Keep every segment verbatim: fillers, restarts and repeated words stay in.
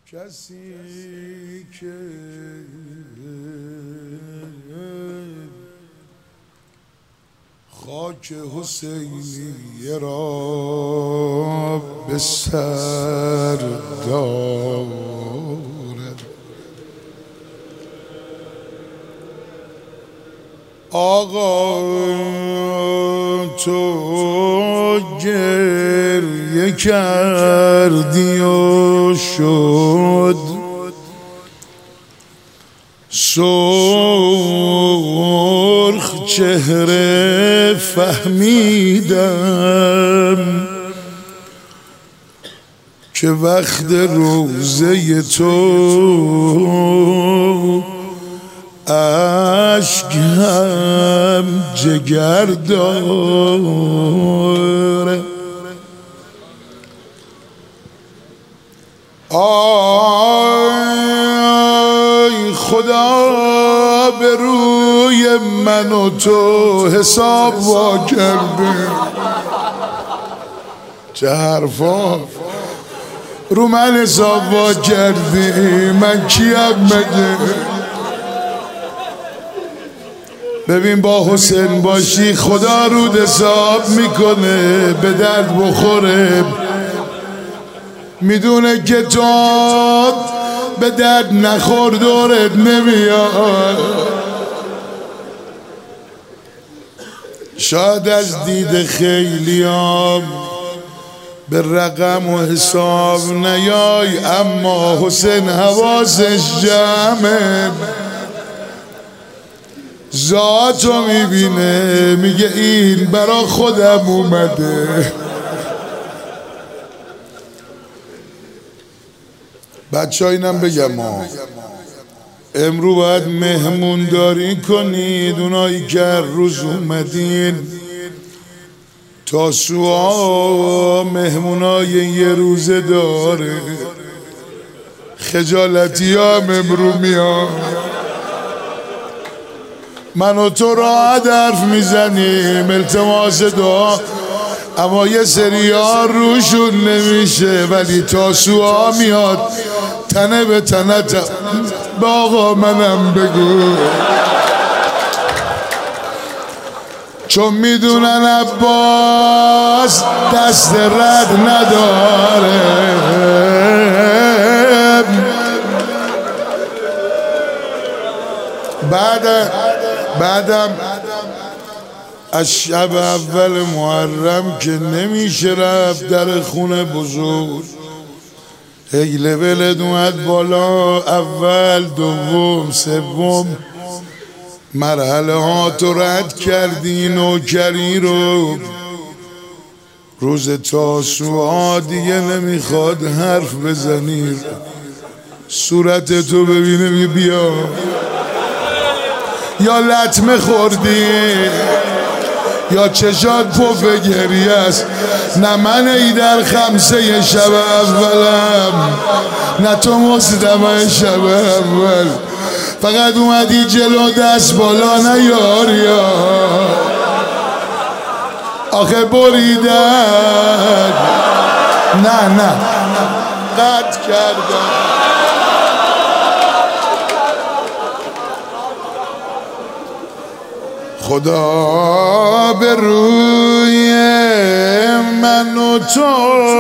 کسی که خاک حسینیه را به سر دارد، آقا تو گریه کردی و شد سرخ چهره، فهمیدم که وقت روزه تو عشق هم جگر داره. آی خدا به روی من و تو حساب وا کرده. چه حرفا رو من حساب وا کردی، من کیم مگه؟ ببین با حسین باشی خدا رود حساب میکنه، به درد بخوره، میدونه که تو به درد نخور دورت نمیاد. شاید از دید خیلی هم به رقم و حساب نیای، اما حسین حواسش جمعه، ذاتو میبینه، میگه این برا خودم اومده. بچه ها اینم بگم ما امرو باید مهمون داری کنید، اونایی که هر روز اومدین تاسوعا مهمونای یه روزه داره، خجالتی هم امرو میاد. من و تو راحت حرف میزنیم، التماس دعا، اما یه سری ها روشون نمیشه، ولی تاسوعا میاد تنه به تنه. به آقا منم بگو، چون میدونن عباس دست رد نداره. بعد بعدم از شب اول محرم که نمیشه رفت در خونه بزرگ، هی لولت اومد بالا، اول دوم سوم مرحله ها تو رد کردی، نوکری رو. روز تاسوعا دیگه نمیخواد حرف بزنی، صورت تو ببینه بیا یا لطمه خوردی یا چشات پف گریه است. نه من ای در خمسه شب اولم، نه تو مصدمه شب اول، فقط اومدی جلو دست بالا نیاری، آخه بریدن، نه نه قطع کردن. خدا به روی من و تو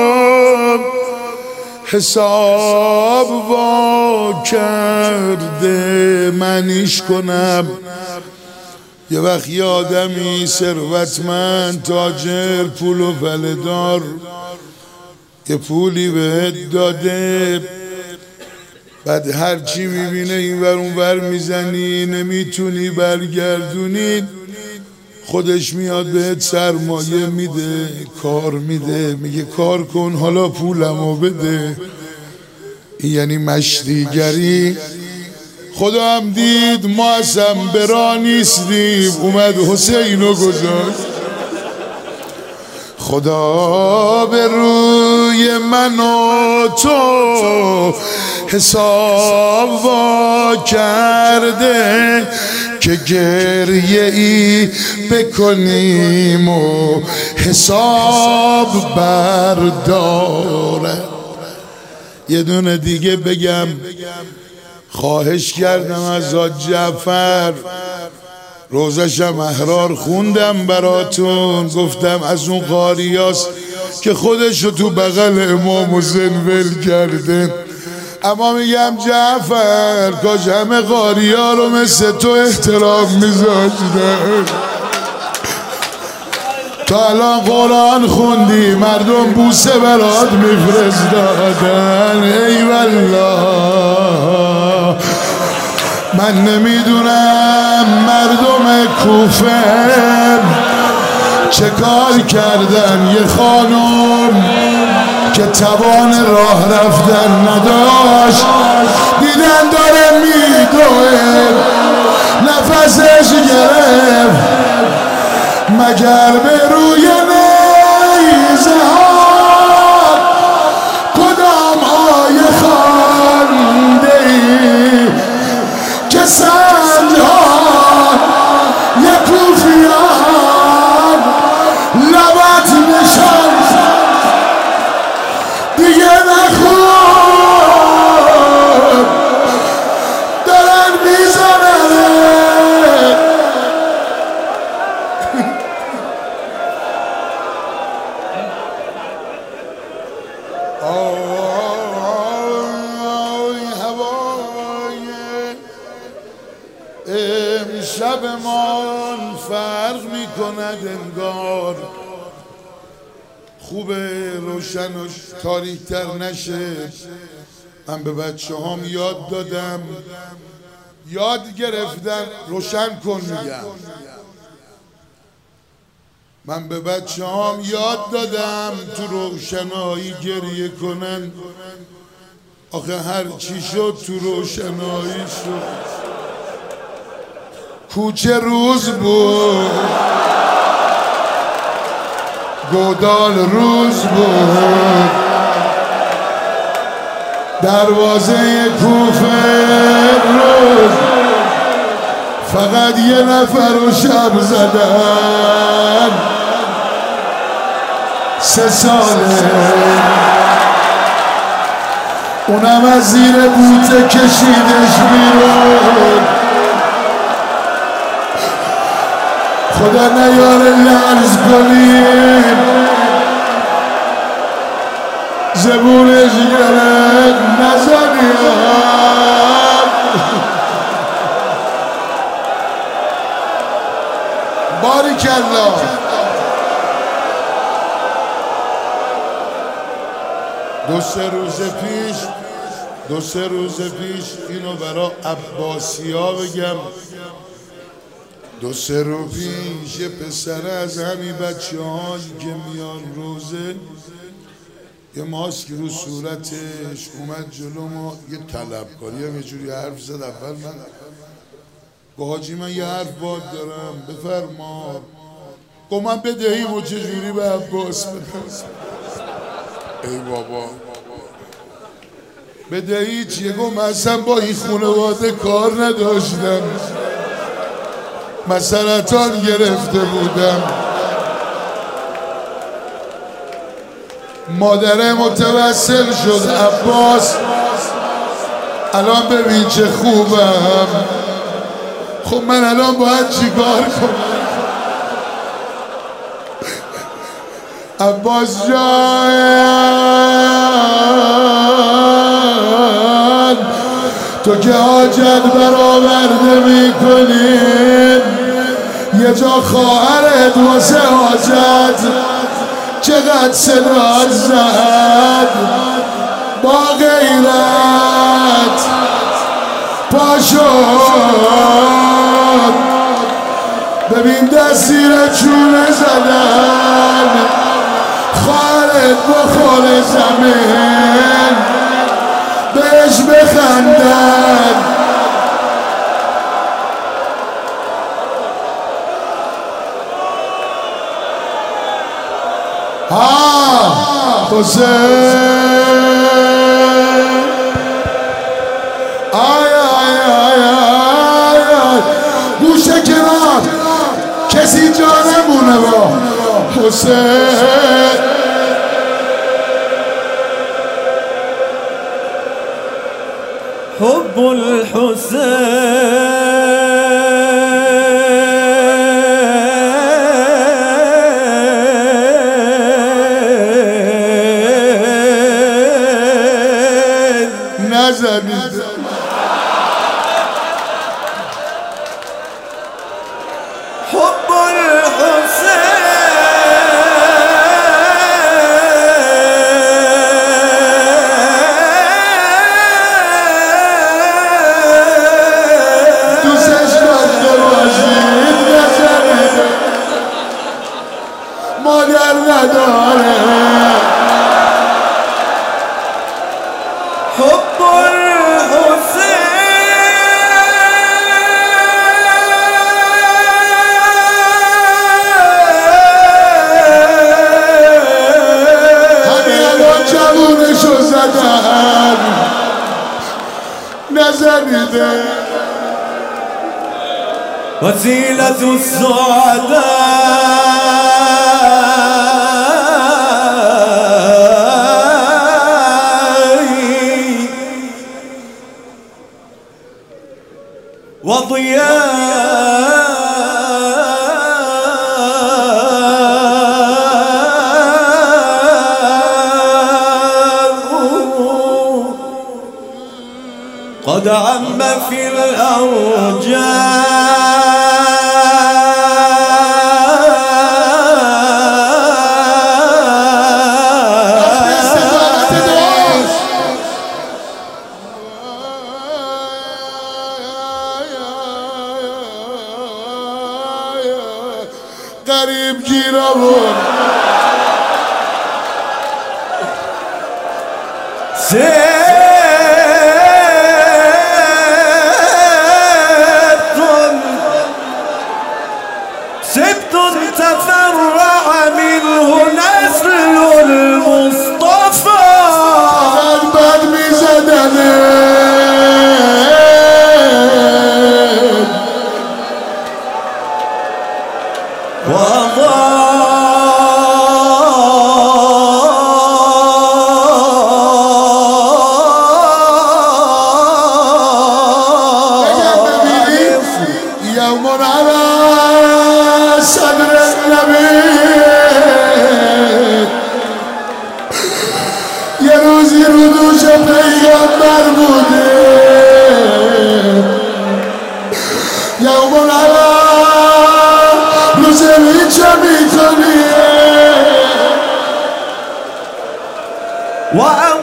حساب وا کرده، منیش کنم. یه وقت یه آدمی ثروتمند، تاجر، پول و پله‌دار، یه پولی بهت داده، بعد هرچی میبینه این ور اون ور میزنی، نمیتونی برگردونی، خودش میاد بهت سرمایه میده، کار میده، میگه کار کن حالا پولمو بده. این یعنی مشتیگری. خدا هم دید ما اصلا برا نیستیم، اومد حسینو گذاشت. خدا به روی من و تو حساب وا کرده که گریه ای بکنیم و حساب برداره. یه دونه دیگه بگم، خواهش کردم از حاج جعفر، روزشم احرار خوندم براتون، گفتم از اون قاریاست که خودشو تو بغل امام حسین ول کرده. اما میگم جعفر کاش همه قاریا رو مثل تو احترام میذاشتن. تا الان قرآن خوندی مردم بوسه برات میفرستادن. ای والله من نمیدونم مردم کوفه چه کار کردن. یه خانم که توان راه رفتن نداشت، دیدن داره میدوه، نفسش گرفت، مگر به روی نیزه ها کدام آیه خوانده ای که سنجها یه کوفیان لبت نشان دیگه نخون، دارن میزنن. امشبمان فرق میکند انگار، خوبه روشن و تاریک تر نشه. من به بچه هام یاد دادم، یاد گرفتن روشن کن میگم. من به بچه هام یاد دادم تو روشنایی گریه کنن. آخه هر چی شد تو روشنایی شد. کوچه روز بود، گودال روز بود، دروازه کوفه روز، فقط یه نفر رو شب زدن. سه ساله اونم از زیر بوته کشیدش بیرون. خدا نیاره لرز کنیم، زبونش گرد نزنیم. باریکالله. دو سه روز پیش دو سه روز پیش اینو برا عباسیا بگم. دو سه روز پیش یه پسر از همین بچه ها که میان روزه، یه ماسک رو صورتش اومد جلو ما، یه طلبکاری هم یه جوری حرف زد. اول من با حاجی من یه حرف باد دارم بفرما، گفت من بدهیم و چجوری به عباس بدم. ای بابا بدهی چیه؟ گفت من اصلا با این خانواده کار نداشتم، من سرطان گرفته بودم، مادره متوسل شد عباس، الان ببین چه خوبم. خب من الان باید چی کار کنم؟ عباس جان تو که حاجت برآورده میکنی، یه جا خواهرت واسه حاجت چقدر صدا زد، با غیرت پا شد، ببین دستیر چونه زدن، خواهرت بخور زمین بهش بخندن. ها حسین آی آی آی آی گوشه کنار کسی جا نمونه با حسین. حب الحسين نزنید حب الحسين دوستش داشته باشید نزنید مادر نداره حب الحسين همین الان جوونشو زدن نزنیده وسيلة السعداء وضياء قد عم في الأوجاع قریب گیرمون سبت تفرع منه نسل المصطفى بد میزدنه يوم على صدر النبي یه روزی رو دوش پیغمبر بوده یوم على روز هیچ میکنیه و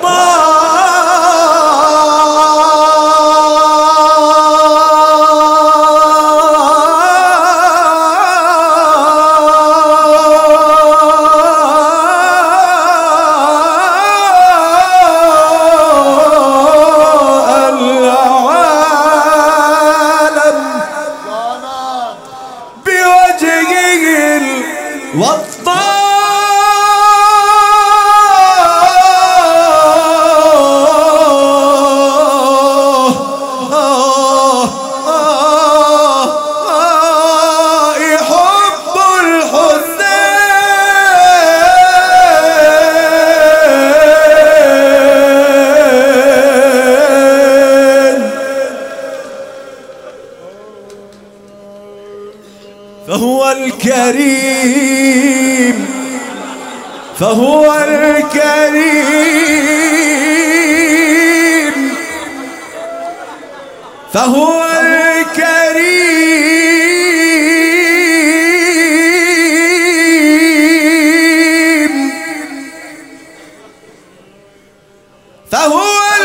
فهو الكريم فهو الكريم فهو الكريم فهو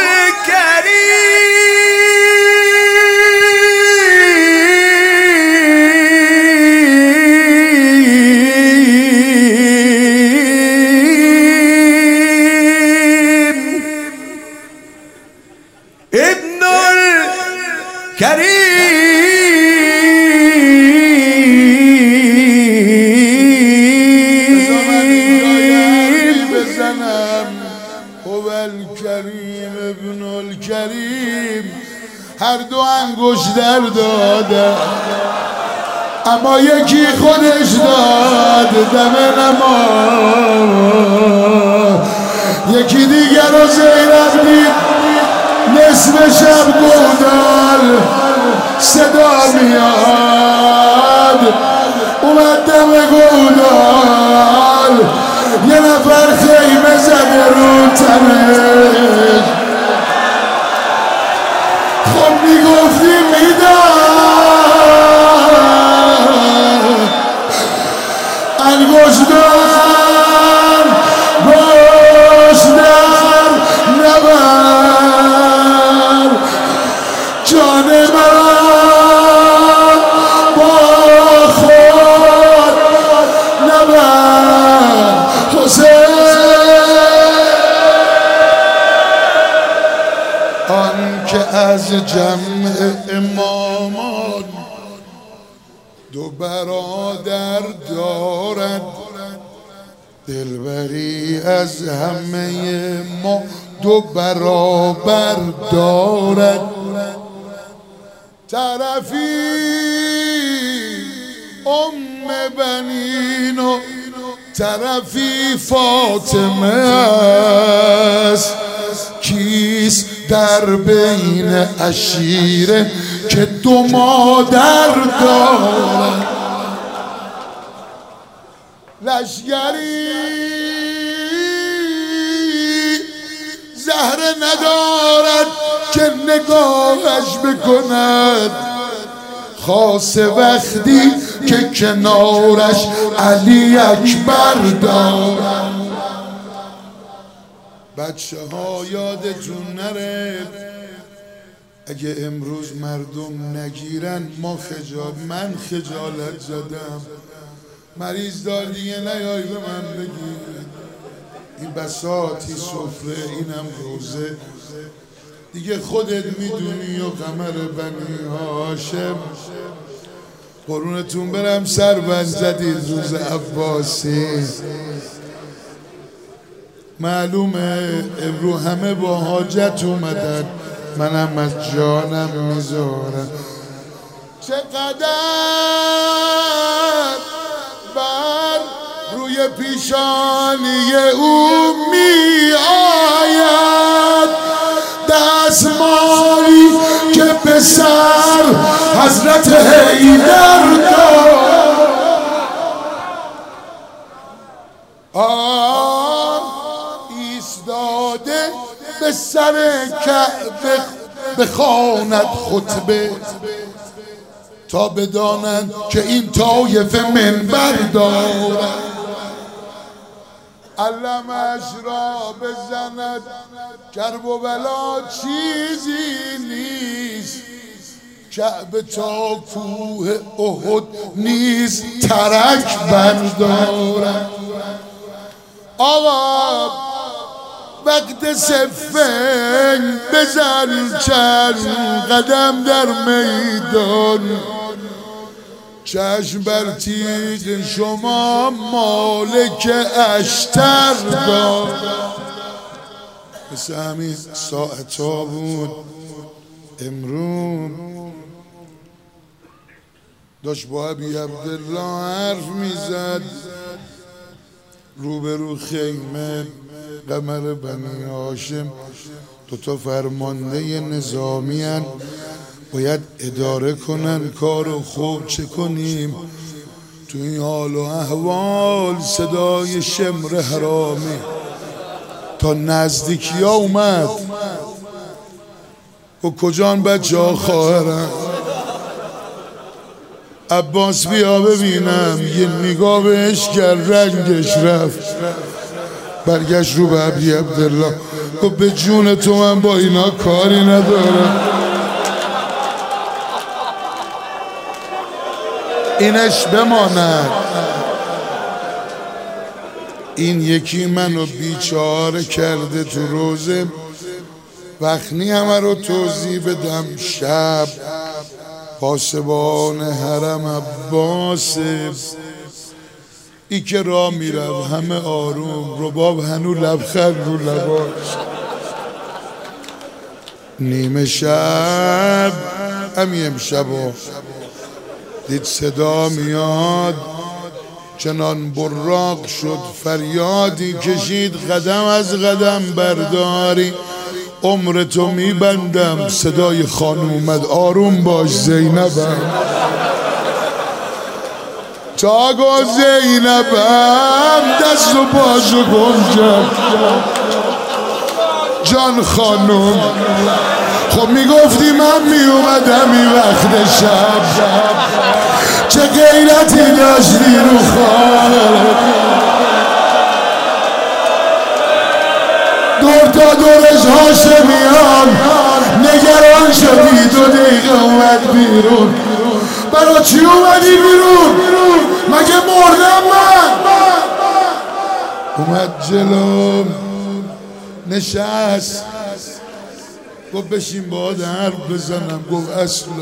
ابن الكريم بزنم هو الكريم ابن الكريم هر دو انگوش در داده اما یکی خودش داد دم نما یکی دیگر رو زیرت دید اسم شب گودال صدا میاد، اومد دم گودال یه نفر خیمه زده رو تنش. خب میگفتی میدم انگشتان گشتر نبر جان من با خود نبر حسین. آن که از جمع امامان دو برادر دارد، دلبری از همه ما دو برابر دارد. طرفی ام بنین و طرفی فاطمه است. کیست در بین عشیره که دو مادر دارد؟ لشگری زهره ندارد که نگاهش بکند، خاصه وقتی که کنارش علی اکبر دارد. بچه ها یادتون نره اگه امروز مردم نگیرن ما خجال من خجالت زدم. مریض دار دیگه نیای به من بگی این بساطی سفره اینم روزه دیگه خودت میدونی و قمر بنی هاشم. قرونتون برم سربند زدید روز عباسی. معلومه امرو همه با حاجت اومدن، منم از جانم میذارم. چقدر بر روی پیشانی او می آید دستمالی که به سر حضرت حیدر داد. آن ایستاده به سر کعبه بخواند خطبه تا بدانند که این طایفه منبر دارد. علمش را بزند کرب و بلا چیزی نیست، کعبه تا کوه احد نیز ترک بردارد. آقا وقت سفنگ بزن چند قدم در میدان، چشم بر تیغ شما مالک اشتر داد. مثل همین ساعتا بود امروز داشت با ابی عبدالله حرف میزد روبرو خیمه قمر بنی هاشم. دوتا فرمانده نظامی هن باید اداره کنن کارو. خوب چه کنیم تو این حال و احوال؟ صدای شمر حرامی تا نزدیکی ها اومد و کجان بچه ها خواهرن. عباس بیا ببینم. یه نگاه بهش کرد رنگش رفت، برگشت رو به ابی عبدالله گفت به جون تو من با اینا کاری ندارم، اینش بماند. این یکی منو بیچاره کرده تو روزه، وقتی همه رو توضیح بدم شب پاسبان حرم عباس ای که راه میرم همه آروم، رباب هنو لبخند رو لباش. نیمه شب همی امشبا دید صدا میاد، چنان براق شد فریادی کشید قدم از قدم برداری عمر تو میبندم. صدای خانم اومد آروم باش زینبم، تا گو زینبم دست و پاشو گنجم. جان خانم خب میگفتی من میومدم این وقت شب، چه غیرتی داشتی رو خانم. دور تا دورش هاشمیان نگران شدی، دو دقیقه اومد بیرون. برا چی اومدی بیرون؟ مگه مردم من؟ اومد جلوم نشست، گفت بشین باهات حرف بزنم. گفت اصلا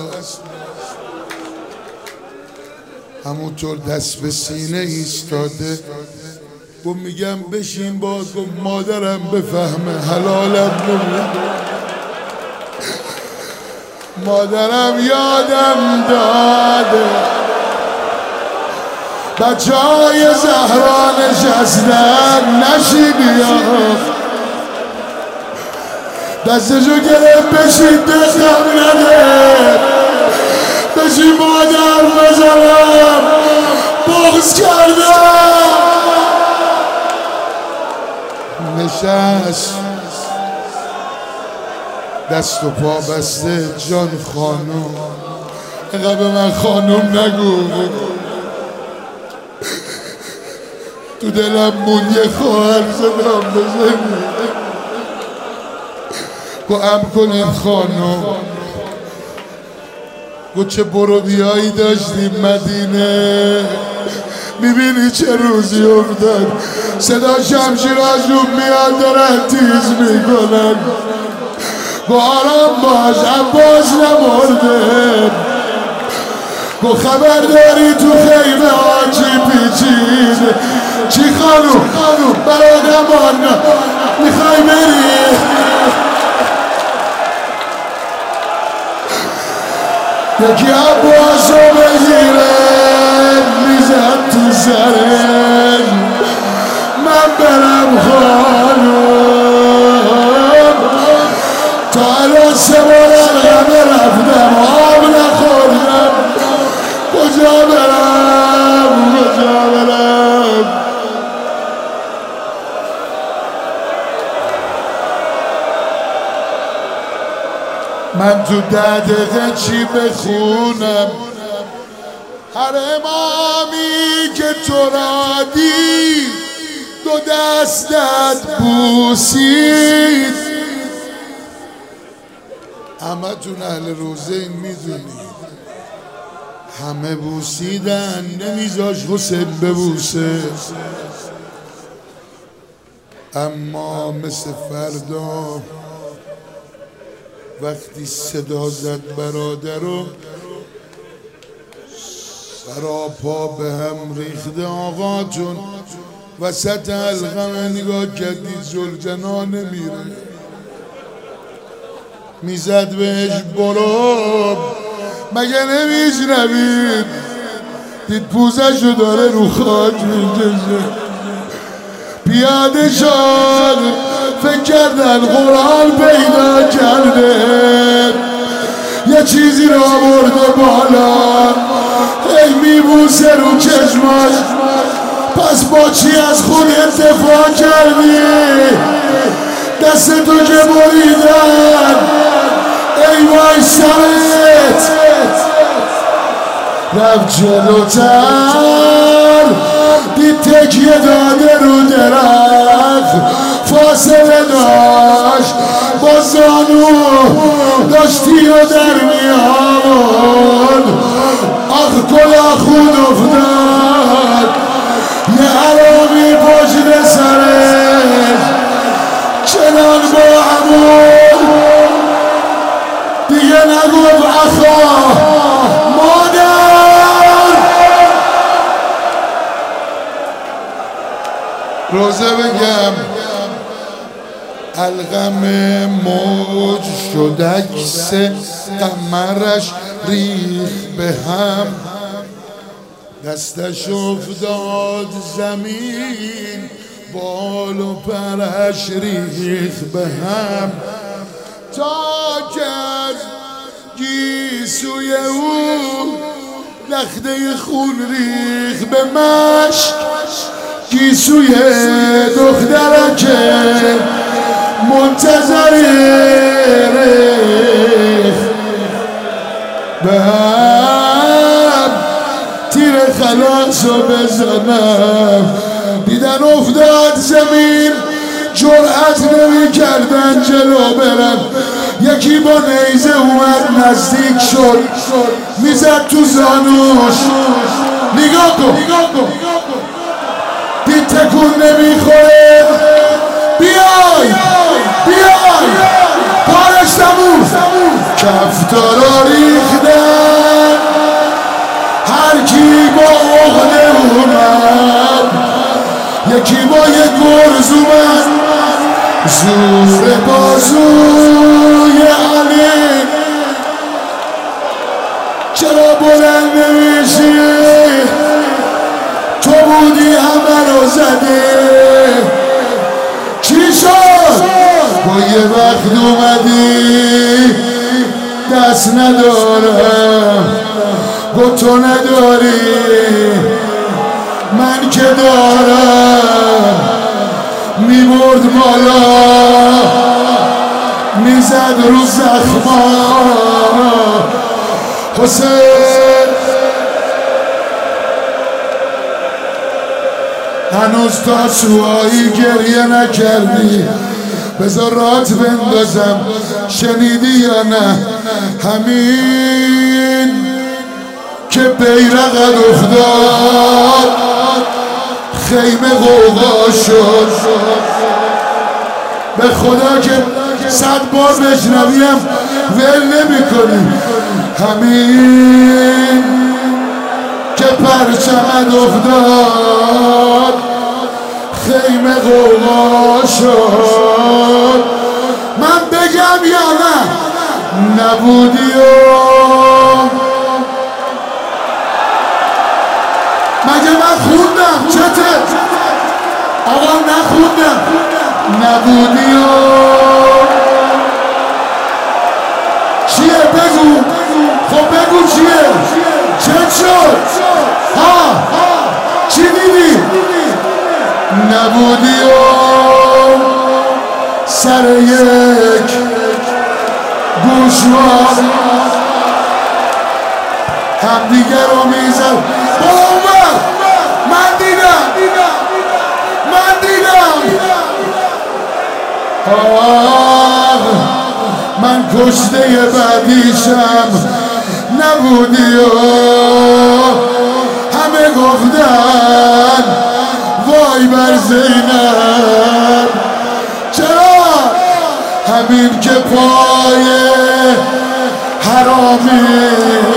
همونطور دست به سینه ایستاده. گفت میگم بشین باهات. گفت مادرم بفهمه حلالم نمیاد. مادرم یادم داده بچه های زهرا نشستن نشینی ها، دستشو گرفت بشید دستم نده، بشید مادر بزنم. بغض کردم. نشست دست و پا بسته. جان خانم اینقدر به من خانم نگو، تو دلم مون یه خواهر زدم بزنی. گو ام کنید خانم. گو چه برو بیایی داشتیم مدینه، میبینی چه روزی افتاد. صدا شمشیر از روم میاد دارن تیز میکنن. گو آرام باش عباس نمرده. گو خبر داری تو خیمه ها چی پیچید؟ چی خانوم برادمان میخوای بری؟ یکی عباسو بگیره میزد تو سرم. من برم خانوم تا الان سه بار غمه رفتم آب نخوردم. کجا برم کجا برم؟ من تو ده دقیقه چی بخونم؟ هر امامی که تو را دید دو دستت بوسید. همه تون اهل روزه این میدونید، همه بوسیدن نمیذاش حسین ببوسه. اما مثل فردا وقتی صدا زد برادرو سراپا به هم ریخته. آقا جون وسط حلقم نگاه کردید زلجنا نمیره، میزد بهش برو مگه نمیشنوید؟ دید پوزشو داره رو خاک میکشه. پیاده شد فکر کردن قرآن پیدا کرده، یه چیزی را برده بالا هی میبوسه رو چشماش. پس با چی از خود اتفاق کردی؟ دست تو که بریدن ای وای سرت. رفت جلوتر دید تکیه داده رو درخت، فاصله داشت با زانو داشتی رو در میاد. آخ کلا خود افتاد یه حرامی پشت سرش چنان با عمود دیگه نگفت اخا مادر. روزه بگم الغم موج شد عکس قمرش ریخ به هم، دستش افتاد زمین بال و پرش ریخ به هم. تا که از گیسوی او لخته خون ریخ به مشک، گیسوی دختره که منتظر ریخ به هم تیر خلاص رو بزنم. دیدن افتاد زمین، جرأت نمی کردن جلو برن. یکی با نیزه اومد نزدیک شد، میزد تو زانوش. نگاه کن دید تکون نمیخوره. بیای بیای پارش تموم. کفتارا ریختن، هر کی با عقده اومد. یکی با یک گرز اومد، زور بازوی علی. چرا بلند نمیشی؟ تو بودی همه رو زده. چی شد؟ با یه وقت اومدی دست ندارم. گفت تو نداری من که دارم. میبرد بالا میزد رو زخما. حسین هنوز تا سوایی گریه نکردی. بذار رات بندازم شنیدی یا نه؟ همین که بیرقت افتاد خیمه غوغا شد. به خدا که صد بار بشنویم ول نمی کنی. همین که پرچمت افتاد خیمه غوغا شد. من بگم یا نه؟ نبودی و مگه من خوندم؟ چته؟ آقا نخوندم. نبودی و چیه؟ بگو. خب بگو چیه؟ چه شد؟ ها چی دیدی؟ نبودی و سر یک گوشوار هم دیگر رو میزن. بالا اومد. من دیدم من دیدم. آه من کشته بعدیشم. نبودی و همه گفتن وای بر زینب. چرا؟ همین که پای حرامی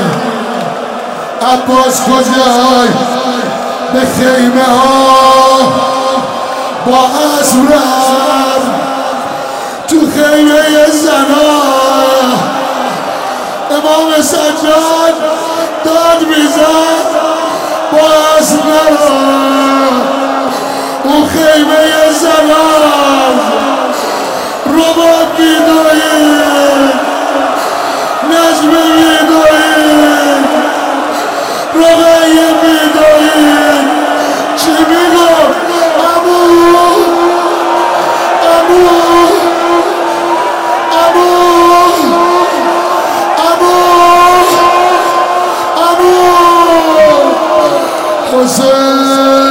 عباس کجای به خیمه ها با اسب رفت. تو خیمه زنا امام سجاد داد میزد با اسب نرفت. اون خیمه زنا رباب میدوید، نجمه میدوید، رقیه میدوید. چی میگفت؟ امو امو امو امو امو حسین.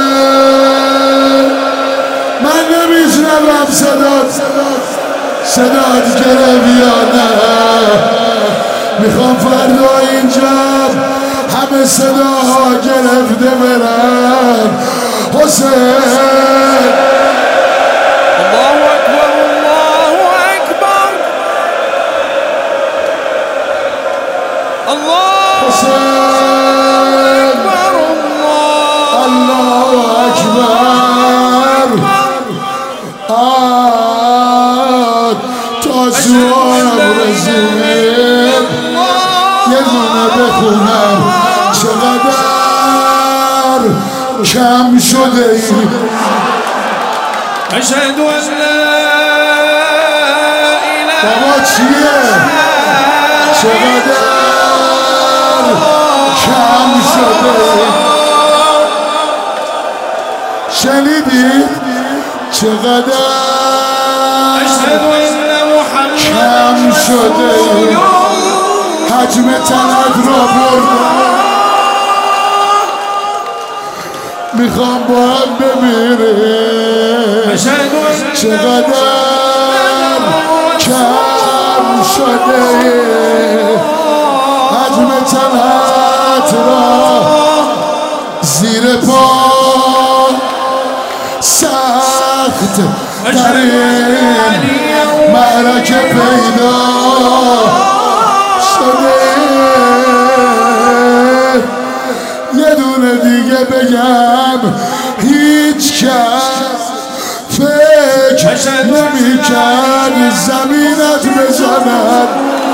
من نمیشنوم صدات صدات گرفت یا نه؟ میخوام فردا اینجا همه صداها گرفته برن. حسین الله اکبر الله اکبر الله اکبر الله اکبر. آه تا سوارم رسید یه دونه بخونم چقدر کم شده ای. اشهد ان لا اله بابا چیه؟ چقدر کم شده. شنیدید؟ چقدر کم شده. حجم تنت را بردم، میخوام با هم بمیریم. چقدر کم شده حجم تنت را زیر پا سخت در این معرکه پیدا شده. یه دونه دیگه بگم، هیچ کس فکر نمی کرد زمینت بزند.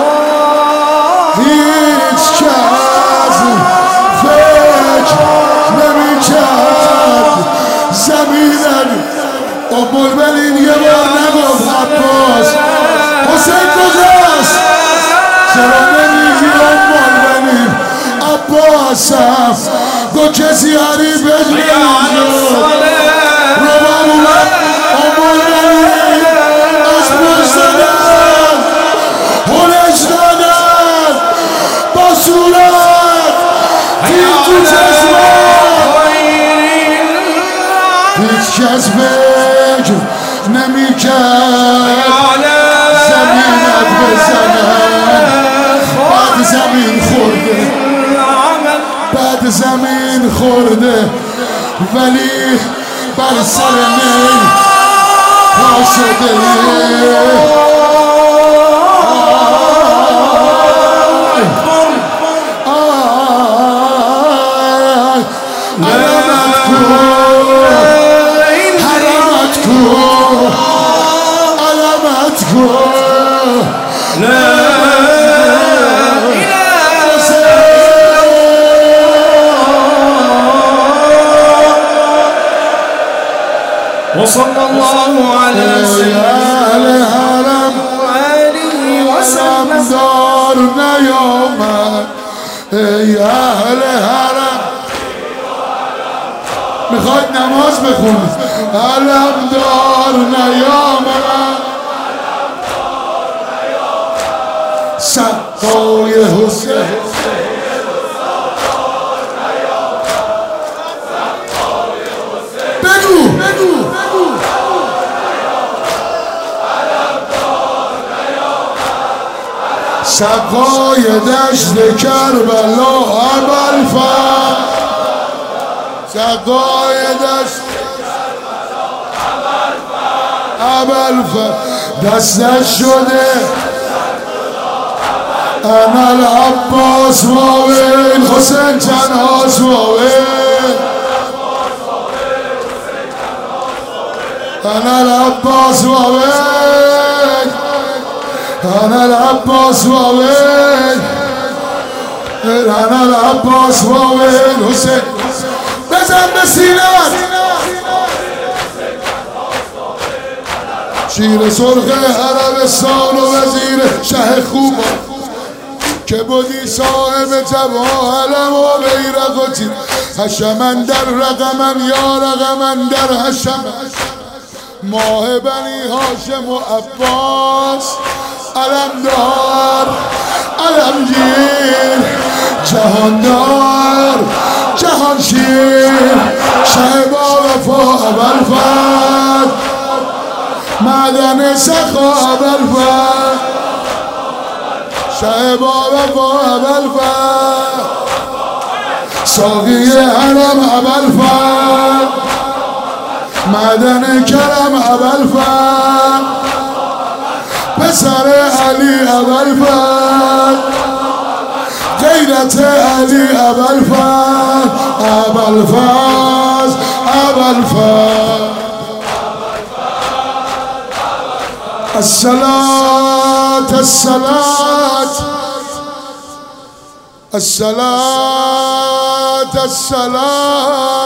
هیچ کس فکر نمی کرد زمینت. ام البنین یه بار نگفت عباس حسین کجاست؟ چرا نمیگی ام البنین عباسم؟ دو کسی حریفش نمیشد. روبا اومد ام البنین از پشت دادن هلش دادن با صورت تیر تو چشمان. هیچ کس فکر نمی کرد زمینت بزنن. بعد زمین خورده، بعد زمین خورده، ولی بر سر نی پا شده. علمت کو، حرمت کو، علمت کو. وصلى الله على سيدنا الحرم وآله وسلم. دار نیامد ای اهل حرم. میخواید نماز بخونید. علم دار نیامد، سقای حسین. بگو بگو سقای دشت کربلا ابوالفضل. سقای دشت ابوالفضل دستش شده انا العباس واویل حسین تنهاست واویل. انا العباس واویل، انا العباس واویل، انا العباس واویل. حسین بزن به سینه‌ات. شیر سرخ عربستان و وزیر شه خوب که بودی صاحب جواهرم و بیرق و تیر. حشمن در رقمن یا رقمن در حشم. ماه بنی هاشم و عباس علمدار علمگیر جهاندار جهانشیر شه با وفا ابوالفضل معدن سخا ابوالفضل شه با وفا ابوالفضل ساقی حرم ابوالفضل معدن کرم ابوالفضل پسر علی ابوالفضل غیرت علی ابوالفضل ابوالفضل ابوالفضل. الصلاة الصلاة الصلاة الصلاة